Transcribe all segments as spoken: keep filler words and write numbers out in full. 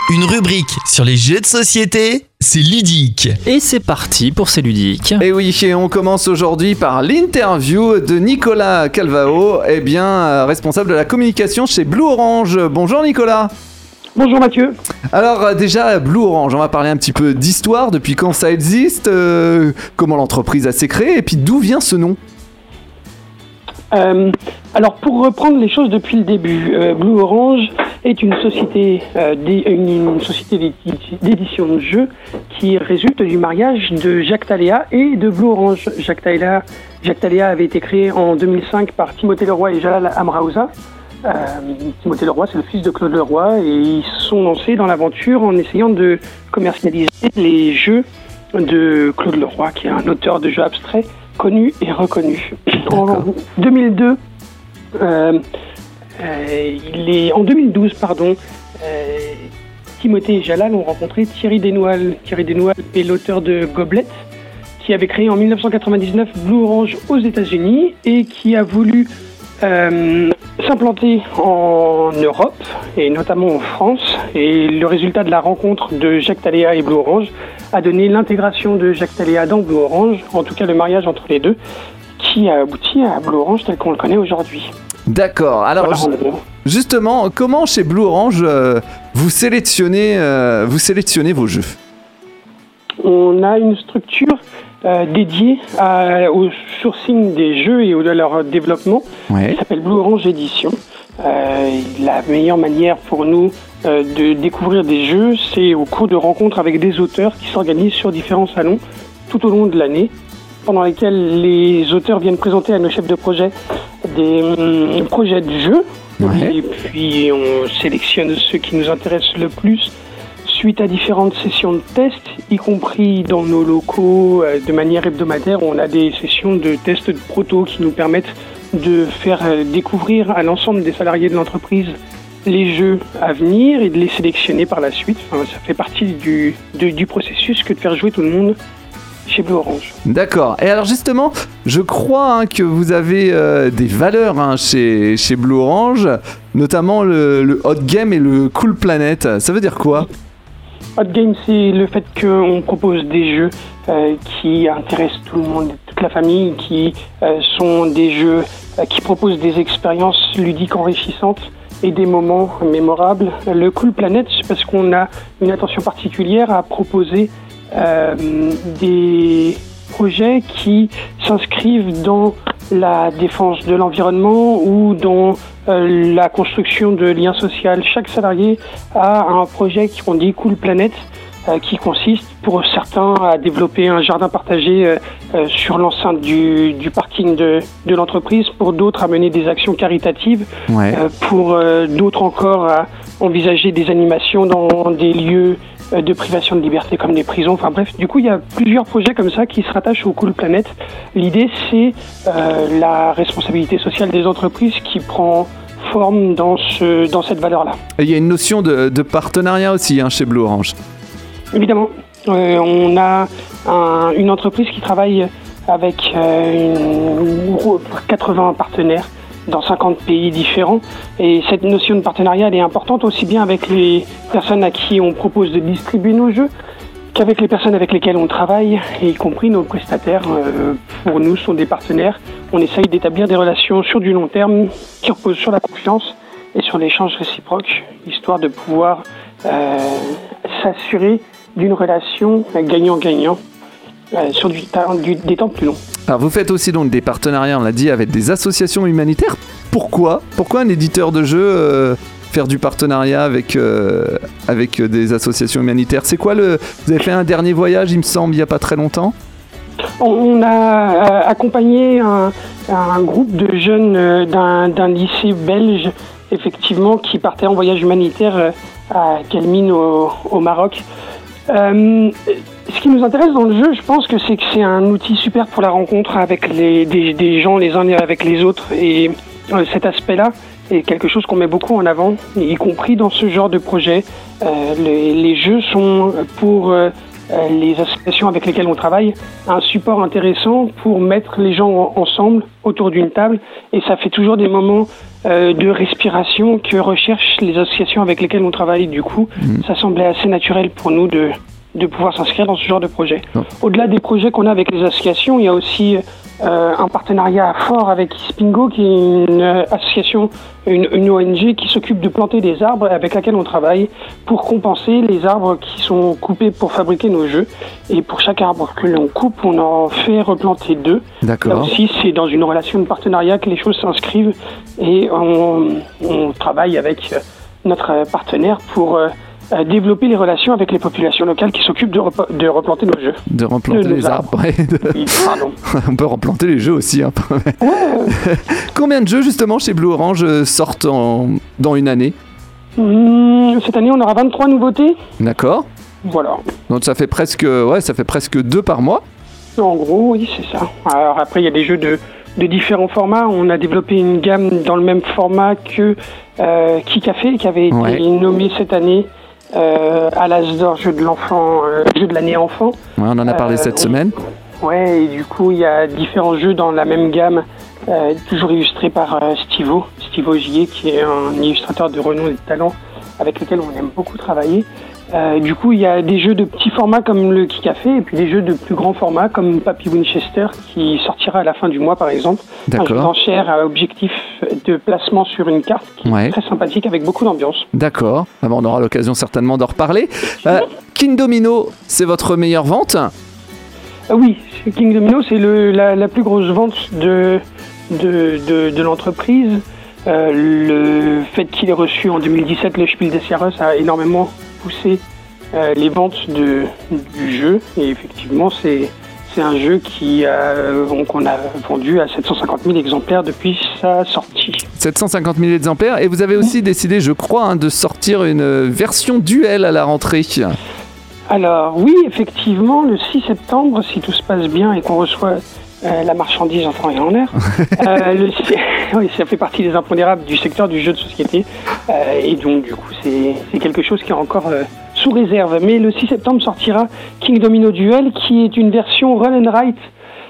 Une rubrique sur les jeux de société, c'est ludique. Et c'est parti pour ces ludiques. Et oui, et on commence aujourd'hui par l'interview de Nicolas Calvao, eh bien, euh, responsable de la communication chez Blue Orange. Bonjour Nicolas. Bonjour Mathieu. Alors euh, déjà, Blue Orange, on va parler un petit peu d'histoire, depuis quand ça existe, euh, comment l'entreprise a s'est créée, et puis d'où vient ce nom. Euh, alors pour reprendre les choses depuis le début, euh, Blue Orange est une société, euh, d'é- une, une société d'édi- d'édition de jeux qui résulte du mariage de Jacques Taléa et de Blue Orange. Jacques Taléa, Jacques Taléa avait été créé en deux mille cinq par Timothée Leroy et Jalal Amraouza. Euh, Timothée Leroy, c'est le fils de Claude Leroy, et ils se sont lancés dans l'aventure en essayant de commercialiser les jeux de Claude Leroy, qui est un auteur de jeux abstraits connu et reconnu. En deux mille deux, euh, euh, il est, en deux mille douze, pardon, euh, Timothée et Jalal ont rencontré Thierry Desnoal. Thierry Desnoal est l'auteur de Goblet, qui avait créé en dix-neuf cent quatre-vingt-dix-neuf Blue Orange aux États-Unis et qui a voulu euh, s'implanter en Europe et notamment en France. Et le résultat de la rencontre de Jacques Taléa et Blue Orange a donné l'intégration de Jacques Taléa dans Blue Orange, en tout cas le mariage entre les deux, qui a abouti à Blue Orange tel qu'on le connaît aujourd'hui. D'accord, alors Voilà, ju- en gros. justement, comment chez Blue Orange euh, vous, sélectionnez, euh, vous sélectionnez vos jeux ? On a une structure euh, dédiée à- au sourcing des jeux et au- à leur développement, Ouais. qui s'appelle Blue Orange Édition. Euh, la meilleure manière pour nous euh, de découvrir des jeux, c'est au cours de rencontres avec des auteurs qui s'organisent sur différents salons tout au long de l'année, pendant lesquels les auteurs viennent présenter à nos chefs de projet des hum, projets de jeux. Ouais. Et puis on sélectionne ceux qui nous intéressent le plus suite à différentes sessions de tests, y compris dans nos locaux euh, de manière hebdomadaire. On a des sessions de tests de proto qui nous permettent de faire euh, découvrir à l'ensemble des salariés de l'entreprise les jeux à venir et de les sélectionner par la suite. Enfin, ça fait partie du, de- du processus que de faire jouer tout le monde chez Blue Orange. D'accord. Et alors justement, je crois hein, que vous avez euh, des valeurs hein, chez, chez Blue Orange, notamment le, le Hot Game et le Cool Planet. Ça veut dire quoi ? Hot Game, c'est le fait qu'on propose des jeux euh, qui intéressent tout le monde, toute la famille, qui euh, sont des jeux euh, qui proposent des expériences ludiques enrichissantes et des moments mémorables. Le Cool Planet, c'est parce qu'on a une attention particulière à proposer euh, des projets qui s'inscrivent dans la défense de l'environnement ou dans euh, la construction de liens sociaux. Chaque salarié a un projet qu'on dit Cool Planet, euh, qui consiste pour certains à développer un jardin partagé euh, euh, sur l'enceinte du, du parking de, de l'entreprise, pour d'autres à mener des actions caritatives, Ouais. euh, pour euh, d'autres encore à envisager des animations dans des lieux euh, de privation de liberté comme des prisons. Enfin bref, du coup, il y a plusieurs projets comme ça qui se rattachent au Cool Planet. L'idée, c'est euh, la responsabilité sociale des entreprises qui prend forme dans, ce, dans cette valeur-là. Et il y a une notion de, de partenariat aussi hein, chez Blue Orange. Évidemment, euh, on a un- une entreprise qui travaille avec euh, une- quatre-vingts partenaires dans cinquante pays différents. Et cette notion de partenariat, elle est importante aussi bien avec les personnes à qui on propose de distribuer nos jeux qu'avec les personnes avec lesquelles on travaille, y compris nos prestataires. Euh, pour nous, sont des partenaires. On essaye d'établir des relations sur du long terme qui reposent sur la confiance et sur l'échange réciproque, histoire de pouvoir euh, s'assurer d'une relation gagnant-gagnant euh, sur du, ta- du- des temps plus longs. Alors vous faites aussi donc des partenariats, on l'a dit, avec des associations humanitaires. Pourquoi ? Pourquoi un éditeur de jeux euh, faire du partenariat avec, euh, avec des associations humanitaires ? C'est quoi le... Vous avez fait un dernier voyage, il me semble, il n'y a pas très longtemps ? On a euh, accompagné un, un groupe de jeunes euh, d'un, d'un lycée belge, effectivement, qui partait en voyage humanitaire euh, à Kelmine au, au Maroc. Euh, ce qui nous intéresse dans le jeu, je pense que c'est que c'est un outil super pour la rencontre avec les, des, des gens les uns avec les autres. Et euh, cet aspect-là est quelque chose qu'on met beaucoup en avant, y compris dans ce genre de projet. Euh, les, les jeux sont pour euh, les associations avec lesquelles on travaille un support intéressant pour mettre les gens en- ensemble autour d'une table, et ça fait toujours des moments euh, de respiration que recherchent les associations avec lesquelles on travaille. Du coup, mmh. ça semblait assez naturel pour nous de, de pouvoir s'inscrire dans ce genre de projet. Oh. Au-delà des projets qu'on a avec les associations, il y a aussi euh, un partenariat fort avec Ispingo, qui est une association, une, une O N G qui s'occupe de planter des arbres avec laquelle on travaille pour compenser les arbres qui sont coupés pour fabriquer nos jeux. Et pour chaque arbre que l'on coupe, on en fait replanter deux. D'accord. Là aussi, c'est dans une relation de partenariat que les choses s'inscrivent et on, on travaille avec notre partenaire pour euh, développer les relations avec les populations locales qui s'occupent de, rep- de replanter nos jeux. De replanter de, les arbres, arbres. Ouais. Oui, pardon. On peut replanter les jeux aussi. Hein. Ouais. Combien de jeux justement chez Blue Orange sortent en... dans une année ? mmh, Cette année, on aura vingt-trois nouveautés. D'accord. Voilà. Donc ça fait presque, ouais, ça fait presque deux par mois. En gros, oui, c'est ça. Alors après, il y a des jeux de, de différents formats. On a développé une gamme dans le même format que euh, Kicafé, qui avait été ouais. nommé cette année euh, à l'As d'or jeu de l'enfant, euh, jeu de l'année enfant. Ouais, on en a parlé euh, cette on... semaine. Ouais, et du coup, il y a différents jeux dans la même gamme, euh, toujours illustrés par euh, Stivo, Stivo Gier, qui est un illustrateur de renom et de talent avec lequel on aime beaucoup travailler. Euh, du coup, il y a des jeux de petits formats comme le Kicafé et puis des jeux de plus grands formats comme Papy Winchester qui sortira à la fin du mois, par exemple. D'accord. Un jeu d'enchères à objectif de placement sur une carte qui ouais. est très sympathique avec beaucoup d'ambiance. D'accord. Ah bon, on aura l'occasion certainement d'en reparler. Euh, King Domino, c'est votre meilleure vente ? euh, Oui, King Domino, c'est le, la, la plus grosse vente de, de, de, de l'entreprise. Euh, le fait qu'il ait reçu en deux mille dix-sept le Spiel des Jahres a énormément poussé euh, les ventes de, du jeu et effectivement c'est, c'est un jeu qui a, qu'on a vendu à sept cent cinquante mille exemplaires depuis sa sortie. sept cent cinquante mille exemplaires et vous avez aussi décidé, je crois, hein, de sortir une version duel à la rentrée. Alors oui, effectivement, le six septembre, si tout se passe bien et qu'on reçoit Euh, la marchandise en temps et en heure. euh, le, oui, ça fait partie des impondérables du secteur du jeu de société. Euh, et donc, du coup, c'est, c'est quelque chose qui est encore euh, sous réserve. Mais le six septembre sortira King Domino Duel, qui est une version Run and Write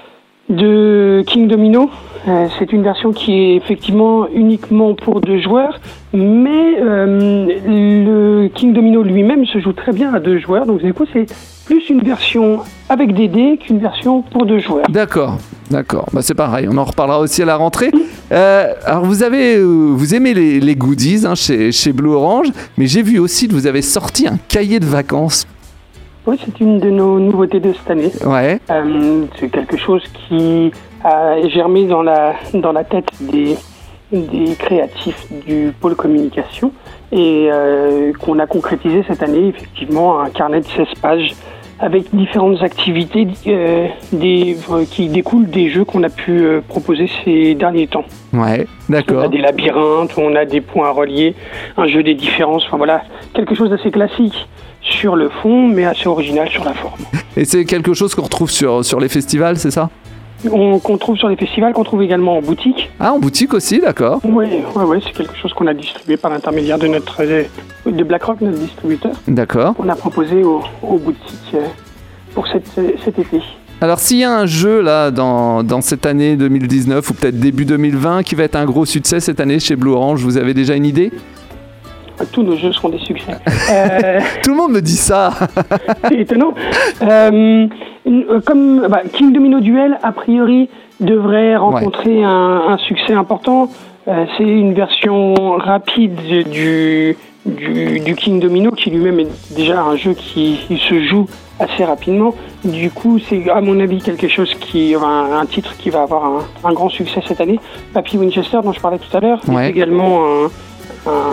de King Domino. Euh, c'est une version qui est effectivement uniquement pour deux joueurs, mais euh, le King Domino lui-même se joue très bien à deux joueurs. Donc, du coup, c'est plus une version avec des dés qu'une version pour deux joueurs. D'accord, d'accord. Bah, c'est pareil, on en reparlera aussi à la rentrée. Euh, alors vous avez, vous aimez les, les goodies hein, chez, chez Blue Orange, mais j'ai vu aussi que vous avez sorti un cahier de vacances. Oui, c'est une de nos nouveautés de cette année. Ouais. Euh, c'est quelque chose qui a germé dans la, dans la tête des, des créatifs du pôle communication et euh, qu'on a concrétisé cette année, effectivement, un carnet de seize pages avec différentes activités euh, des, euh, qui découlent des jeux qu'on a pu euh, proposer ces derniers temps. Ouais, d'accord. On a des labyrinthes, on a des points à relier, un jeu des différences, enfin voilà, quelque chose d'assez classique sur le fond, mais assez original sur la forme. Et c'est quelque chose qu'on retrouve sur, sur les festivals, c'est ça ? On, qu'on trouve sur les festivals, qu'on trouve également en boutique. Ah, en boutique aussi, d'accord. Oui, ouais, ouais, c'est quelque chose qu'on a distribué par l'intermédiaire de notre de BlackRock, notre distributeur. D'accord. On a proposé aux, aux boutiques pour cette, cet été. Alors, s'il y a un jeu là dans, dans cette année deux mille dix-neuf ou peut-être début deux mille vingt qui va être un gros succès cette année chez Blue Orange, vous avez déjà une idée ? Tous nos jeux seront des succès. Euh... Tout le monde me dit ça. C'est étonnant. Euh, comme bah, King Domino Duel, a priori, devrait rencontrer ouais. un, un succès important. Euh, c'est une version rapide du, du, du King Domino, qui lui-même est déjà un jeu qui il se joue assez rapidement. Du coup, c'est à mon avis quelque chose qui, un, un titre qui va avoir un, un grand succès cette année. Papy Winchester, dont je parlais tout à l'heure, ouais. est également un, un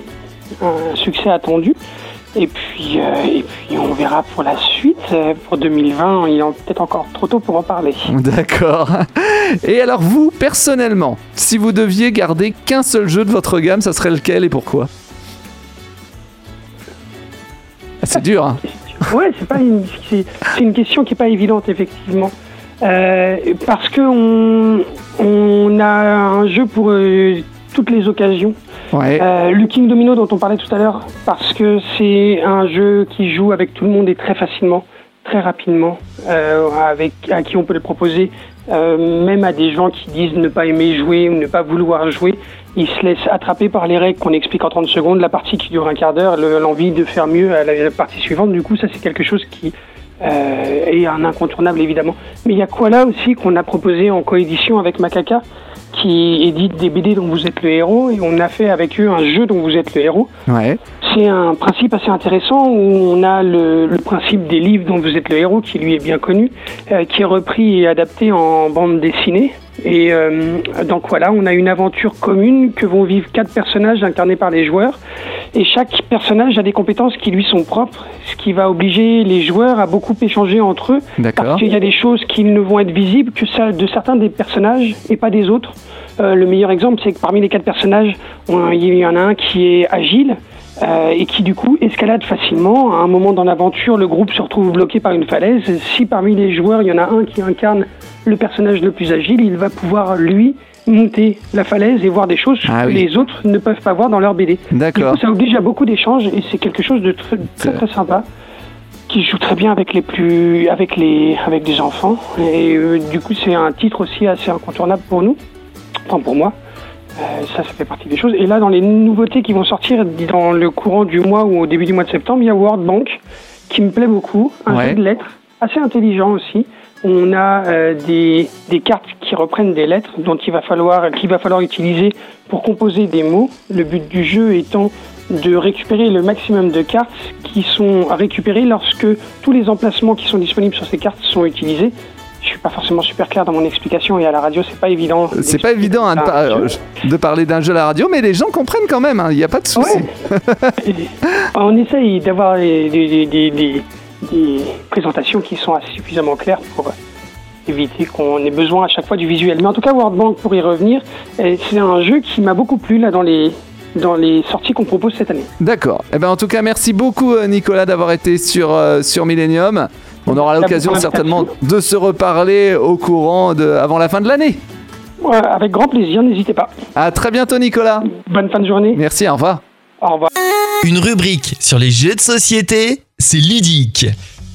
un succès attendu et puis, euh, et puis on verra pour la suite pour deux mille vingt, il est peut-être encore trop tôt pour en parler. D'accord. Et alors vous, personnellement, si vous deviez garder qu'un seul jeu de votre gamme, ça serait lequel et pourquoi ? C'est dur, hein ? Ouais, c'est, pas une, c'est, c'est une question qui n'est pas évidente, effectivement. Euh, parce qu'on on a un jeu pour euh, toutes les occasions. Ouais. Euh, le King Domino dont on parlait tout à l'heure, parce que c'est un jeu qui joue avec tout le monde et très facilement. très rapidement, euh, avec, à qui on peut le proposer, euh, même à des gens qui disent ne pas aimer jouer ou ne pas vouloir jouer. Ils se laissent attraper par les règles qu'on explique en trente secondes, la partie qui dure un quart d'heure, le, l'envie de faire mieux à la, la partie suivante. Du coup, ça c'est quelque chose qui euh, est un incontournable évidemment. Mais il y a Koala aussi qu'on a proposé en coédition avec Macaca, qui édite des B D dont vous êtes le héros, et on a fait avec eux un jeu dont vous êtes le héros. Ouais. C'est un principe assez intéressant où on a le, le principe des livres dont vous êtes le héros, qui lui est bien connu, euh, qui est repris et adapté en bande dessinée. Et euh, donc voilà, on a une aventure commune que vont vivre quatre personnages incarnés par les joueurs. Et chaque personnage a des compétences qui lui sont propres, ce qui va obliger les joueurs à beaucoup échanger entre eux. D'accord. Parce qu'il y a des choses qui ne vont être visibles que ça, de certains des personnages et pas des autres. Euh, le meilleur exemple, c'est que parmi les quatre personnages, on, il y en a un qui est agile, Euh, et qui du coup escalade facilement. À un moment dans l'aventure, le groupe se retrouve bloqué par une falaise. Si parmi les joueurs, il y en a un qui incarne le personnage le plus agile, il va pouvoir, lui, monter la falaise et voir des choses ah, que oui. les autres ne peuvent pas voir dans leur B D. D'accord. Du coup, ça oblige à beaucoup d'échanges et c'est quelque chose de très très, très sympa, qui joue très bien avec les plus, avec les, avec des enfants. Et euh, du coup, c'est un titre aussi assez incontournable pour nous, enfin pour moi. Euh, ça, ça fait partie des choses. Et là, dans les nouveautés qui vont sortir dans le courant du mois ou au début du mois de septembre, il y a World Bank, qui me plaît beaucoup. Un ouais. jeu de lettres, assez intelligent aussi. On a euh, des, des cartes qui reprennent des lettres dont il va falloir, qu'il va falloir utiliser pour composer des mots. Le but du jeu étant de récupérer le maximum de cartes qui sont récupérées lorsque tous les emplacements qui sont disponibles sur ces cartes sont utilisés. Je suis pas forcément super clair dans mon explication et à la radio c'est pas évident. C'est pas évident hein, de, par... de parler d'un jeu à la radio, mais les gens comprennent quand même, il hein, n'y a pas de souci. Ouais. On essaye d'avoir des, des, des, des, des présentations qui sont assez suffisamment claires pour éviter qu'on ait besoin à chaque fois du visuel. Mais en tout cas, World Bank, pour y revenir, c'est un jeu qui m'a beaucoup plu là dans les... dans les sorties qu'on propose cette année. D'accord. Eh ben, en tout cas, merci beaucoup Nicolas d'avoir été sur, euh, sur Millennium. On aura l'occasion certainement de se reparler au courant de, avant la fin de l'année. Ouais, avec grand plaisir, n'hésitez pas. À très bientôt Nicolas. Bonne fin de journée. Merci, au revoir. Au revoir. Une rubrique sur les jeux de société, c'est ludique.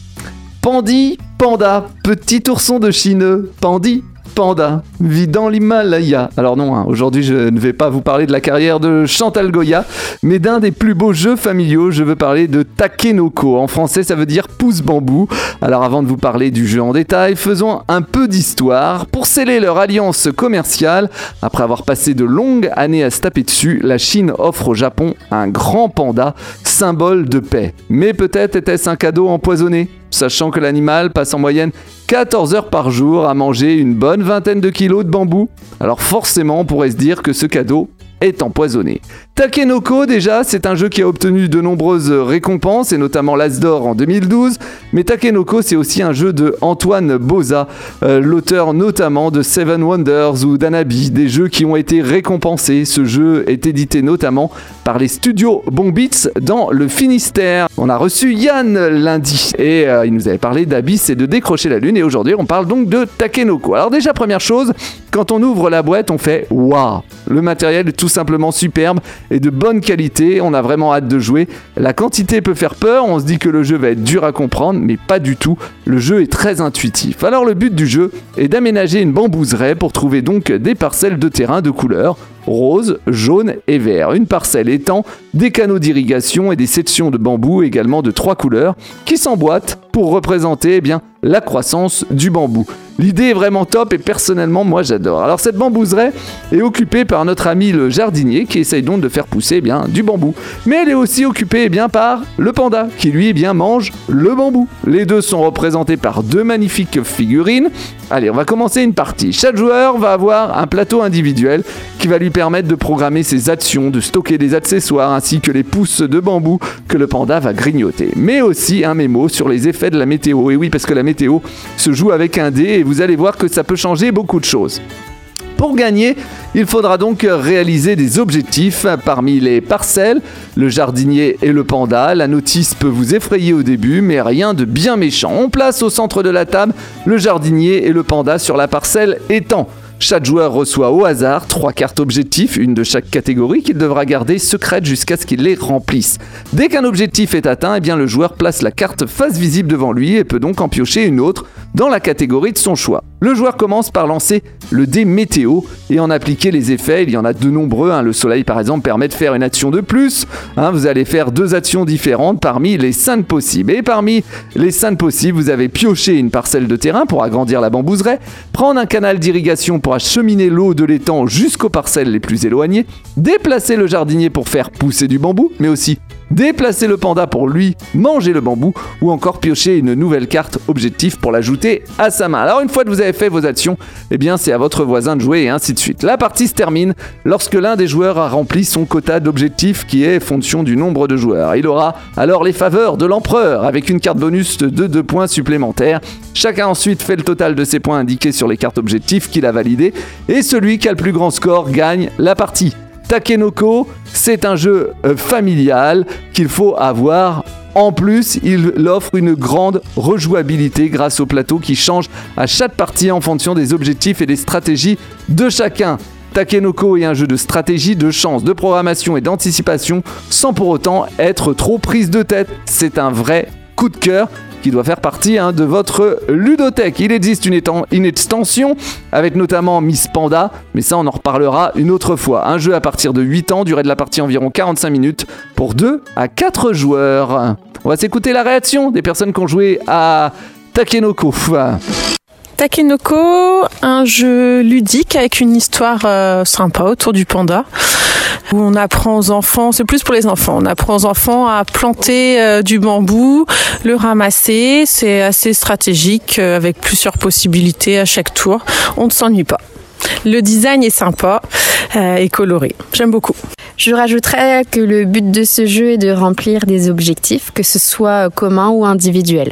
Pandi, panda, petit ourson de Chine, Pandi, panda, vit dans l'Himalaya. Alors non, hein, aujourd'hui je ne vais pas vous parler de la carrière de Chantal Goya, mais d'un des plus beaux jeux familiaux, je veux parler de Takenoko. En français ça veut dire pouce bambou. Alors avant de vous parler du jeu en détail, faisons un peu d'histoire. Pour sceller leur alliance commerciale, après avoir passé de longues années à se taper dessus, la Chine offre au Japon un grand panda, symbole de paix. Mais peut-être était-ce un cadeau empoisonné ? Sachant que l'animal passe en moyenne quatorze heures par jour à manger une bonne vingtaine de kilos de bambou. Alors forcément, on pourrait se dire que ce cadeau est empoisonné. Takenoko, déjà, c'est un jeu qui a obtenu de nombreuses récompenses, et notamment l'As d'Or en deux mille douze. Mais Takenoko, c'est aussi un jeu de Antoine Boza, euh, l'auteur notamment de Seven Wonders ou d'Anabi, des jeux qui ont été récompensés. Ce jeu est édité notamment par les studios Bombits dans le Finistère. On a reçu Yann lundi, et euh, il nous avait parlé d'Abyss et de Décrocher la Lune, et aujourd'hui on parle donc de Takenoko. Alors déjà, première chose, quand on ouvre la boîte, on fait « Waouh !» Le matériel est tout simplement superbe et de bonne qualité, on a vraiment hâte de jouer. La quantité peut faire peur, on se dit que le jeu va être dur à comprendre, mais pas du tout. Le jeu est très intuitif. Alors le but du jeu est d'aménager une bambouseraie pour trouver donc des parcelles de terrain de couleurs rose, jaune et vert. Une parcelle étant des canaux d'irrigation et des sections de bambou également de trois couleurs qui s'emboîtent pour représenter eh bien, la croissance du bambou. L'idée est vraiment top et personnellement moi j'adore. Alors cette bambouseraie est occupée par notre ami le jardinier qui essaye donc de faire pousser eh bien, du bambou. Mais elle est aussi occupée eh bien, par le panda qui lui eh bien, mange le bambou. Les deux sont représentés par deux magnifiques figurines. Allez, on va commencer une partie. Chaque joueur va avoir un plateau individuel qui va lui permettre de programmer ses actions, de stocker des accessoires ainsi que les pousses de bambou que le panda va grignoter. Mais aussi un mémo sur les effets de la météo. Et oui, parce que la météo se joue avec un dé et vous allez voir que ça peut changer beaucoup de choses. Pour gagner, il faudra donc réaliser des objectifs parmi les parcelles, le jardinier et le panda. La notice peut vous effrayer au début, mais rien de bien méchant. On place au centre de la table le jardinier et le panda sur la parcelle étang. Chaque joueur reçoit au hasard trois cartes objectifs, une de chaque catégorie, qu'il devra garder secrète jusqu'à ce qu'il les remplisse. Dès qu'un objectif est atteint, eh bien, le joueur place la carte face visible devant lui et peut donc en piocher une autre dans la catégorie de son choix. Le joueur commence par lancer le dé météo et en appliquer les effets. Il y en a de nombreux. Hein. Le soleil, par exemple, permet de faire une action de plus. Hein, vous allez faire deux actions différentes parmi les cinq possibles. Et parmi les cinq possibles, vous avez piocher une parcelle de terrain pour agrandir la bambouseraie, prendre un canal d'irrigation pour acheminer l'eau de l'étang jusqu'aux parcelles les plus éloignées, déplacer le jardinier pour faire pousser du bambou, mais aussi déplacer le panda pour lui manger le bambou, ou encore piocher une nouvelle carte objectif pour l'ajouter à sa main. Alors une fois que vous avez fait vos actions, eh bien c'est à votre voisin de jouer et ainsi de suite. La partie se termine lorsque l'un des joueurs a rempli son quota d'objectifs qui est fonction du nombre de joueurs. Il aura alors les faveurs de l'empereur avec une carte bonus de deux points supplémentaires. Chacun ensuite fait le total de ses points indiqués sur les cartes objectifs qu'il a validées et celui qui a le plus grand score gagne la partie. Takenoko, c'est un jeu euh, familial qu'il faut avoir. En plus, il offre une grande rejouabilité grâce au plateau qui change à chaque partie en fonction des objectifs et des stratégies de chacun. Takenoko est un jeu de stratégie, de chance, de programmation et d'anticipation sans pour autant être trop prise de tête. C'est un vrai coup de cœur qui doit faire partie hein, de votre ludothèque. Il existe une, éten- une extension avec notamment Miss Panda, mais ça on en reparlera une autre fois. Un jeu à partir de huit ans, durée de la partie environ quarante-cinq minutes pour deux à quatre joueurs. On va s'écouter la réaction des personnes qui ont joué à Takenoko. Takenoko, un jeu ludique avec une histoire euh, sympa autour du panda, où on apprend aux enfants, c'est plus pour les enfants, on apprend aux enfants à planter euh, du bambou, le ramasser, c'est assez stratégique euh, avec plusieurs possibilités à chaque tour, on ne s'ennuie pas. Le design est sympa euh, et coloré, j'aime beaucoup. Je rajouterais que le but de ce jeu est de remplir des objectifs, que ce soit commun ou individuel.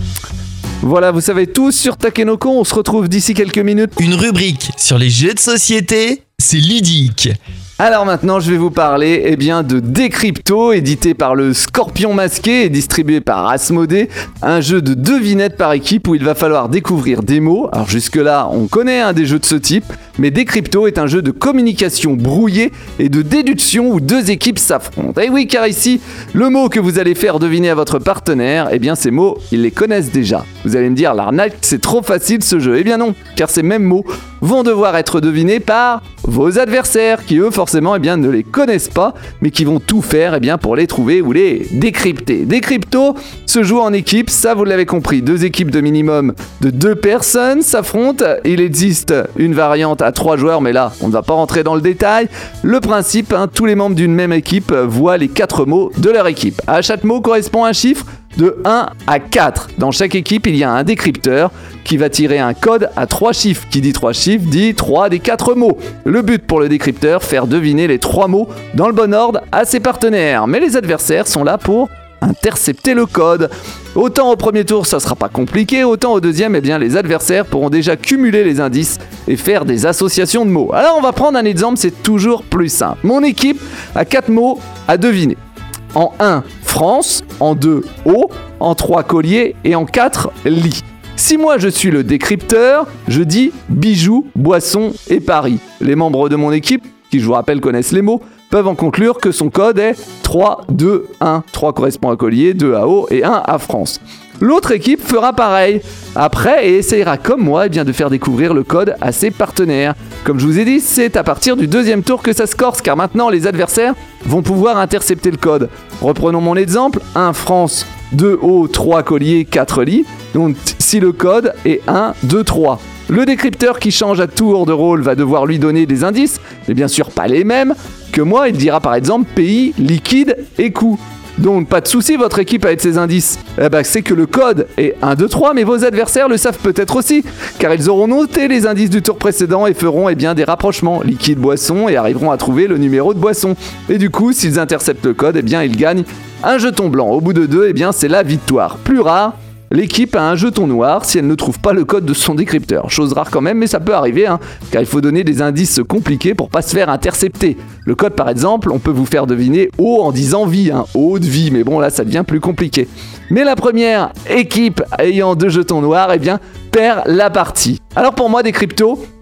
Voilà, vous savez tout sur Takenoko, on se retrouve d'ici quelques minutes. Une rubrique sur les jeux de société, c'est ludique. Alors maintenant, je vais vous parler eh bien, de Décrypto, édité par le Scorpion Masqué et distribué par Asmodée, un jeu de devinettes par équipe où il va falloir découvrir des mots. Alors jusque-là, on connaît hein, des jeux de ce type, mais Décrypto est un jeu de communication brouillée et de déduction où deux équipes s'affrontent. Et oui, car ici, le mot que vous allez faire deviner à votre partenaire, eh bien ces mots, ils les connaissent déjà. Vous allez me dire, l'arnaque, c'est trop facile ce jeu. Eh bien non, car ces mêmes mots vont devoir être devinés par vos adversaires qui eux forcément eh bien, ne les connaissent pas mais qui vont tout faire eh bien, pour les trouver ou les décrypter. Décrypto se joue en équipe, ça vous l'avez compris, deux équipes de minimum de deux personnes s'affrontent. Il existe une variante à trois joueurs mais là on ne va pas rentrer dans le détail. Le principe, hein, tous les membres d'une même équipe voient les quatre mots de leur équipe. À chaque mot correspond un chiffre de un à quatre. Dans chaque équipe, il y a un décrypteur qui va tirer un code à trois chiffres. Qui dit trois chiffres dit trois des quatre mots. Le but pour le décrypteur, faire deviner les trois mots dans le bon ordre à ses partenaires. Mais les adversaires sont là pour intercepter le code. Autant au premier tour, ça sera pas compliqué, autant au deuxième, eh bien, les adversaires pourront déjà cumuler les indices et faire des associations de mots. Alors on va prendre un exemple, c'est toujours plus simple. Mon équipe a quatre mots à deviner. En un, France, en deux, eau, en trois, collier et en quatre, lit. Si moi je suis le décrypteur, je dis bijoux, boisson et paris. Les membres de mon équipe, qui je vous rappelle connaissent les mots, peuvent en conclure que son code est trois, deux, un. trois correspond à collier, deux à eau et un à France. L'autre équipe fera pareil après et essayera comme moi eh bien, de faire découvrir le code à ses partenaires. Comme je vous ai dit, c'est à partir du deuxième tour que ça se corse car maintenant les adversaires vont pouvoir intercepter le code. Reprenons mon exemple, un France, deux eau, trois collier, quatre lit. Donc si le code est un, deux, trois. Le décrypteur qui change à tour de rôle va devoir lui donner des indices, mais bien sûr pas les mêmes que moi. Il dira par exemple pays, liquide et coût. Donc pas de souci, votre équipe avec ces indices, eh ben, c'est que le code est un, deux, trois, mais vos adversaires le savent peut-être aussi, car ils auront noté les indices du tour précédent et feront eh bien, des rapprochements, liquide, boisson, et arriveront à trouver le numéro de boisson. Et du coup, s'ils interceptent le code, eh bien, ils gagnent un jeton blanc. Au bout de deux, eh bien, c'est la victoire. Plus rare, l'équipe a un jeton noir si elle ne trouve pas le code de son décrypteur. Chose rare quand même, mais ça peut arriver, hein, car il faut donner des indices compliqués pour pas se faire intercepter. Le code, par exemple, on peut vous faire deviner eau en disant vie, hein, eau de vie, mais bon là ça devient plus compliqué. Mais la première équipe ayant deux jetons noirs, eh bien, perd la partie. Alors pour moi, Décrypto,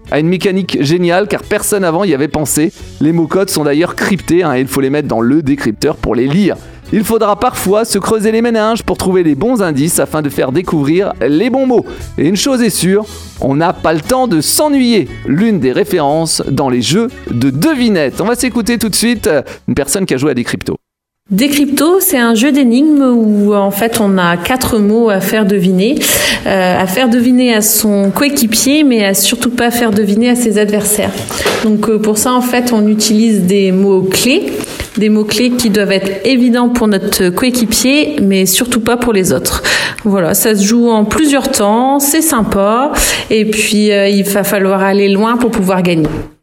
a une mécanique géniale car personne avant y avait pensé. Les mots-codes sont d'ailleurs cryptés hein, et il faut les mettre dans le décrypteur pour les lire. Il faudra parfois se creuser les méninges pour trouver les bons indices afin de faire découvrir les bons mots. Et une chose est sûre, on n'a pas le temps de s'ennuyer. L'une des références dans les jeux de devinettes. On va s'écouter tout de suite une personne qui a joué à Décrypto. Décrypto, c'est un jeu d'énigmes où en fait on a quatre mots à faire deviner, euh, à faire deviner à son coéquipier, mais à surtout pas faire deviner à ses adversaires. Donc euh, pour ça en fait on utilise des mots clés, des mots clés qui doivent être évidents pour notre coéquipier, mais surtout pas pour les autres. Voilà, ça se joue en plusieurs temps, c'est sympa, et puis euh, il va falloir aller loin pour pouvoir gagner.